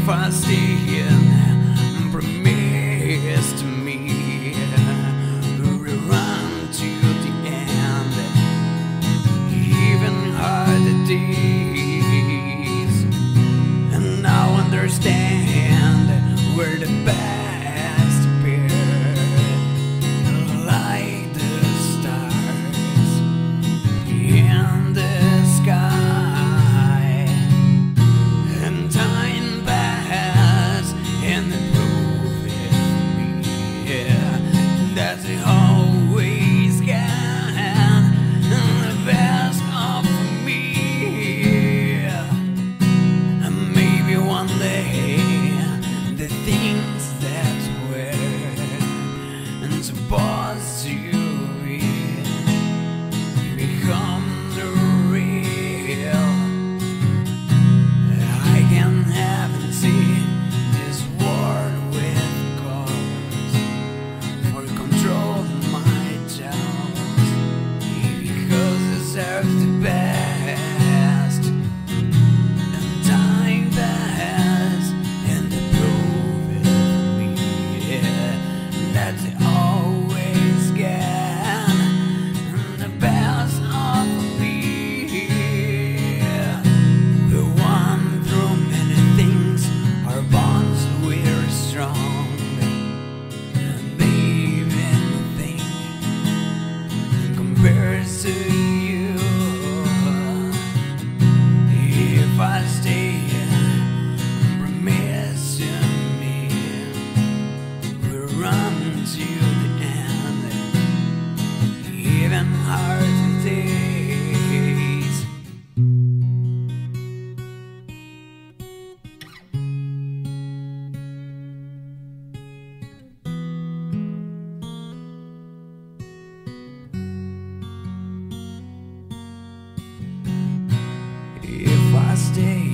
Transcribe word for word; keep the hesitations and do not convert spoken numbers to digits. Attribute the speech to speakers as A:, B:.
A: If I stay in, promise to me, we'll run to the end, even harder days. And now understand we're the best pair, like the stars in the sky. And time pass and prove it me, that's always can the best of me. And maybe one day the things that were supposed to be become the real. I can have and see this world with colors for control my doubts, because it serves the best. And time pass and the prove it me, that they always get the best of me. We went through many things, our bonds were strong. And baby, nothing compares to you. If I stay here, promise to me, we'll run to the end, even hard days. If I stay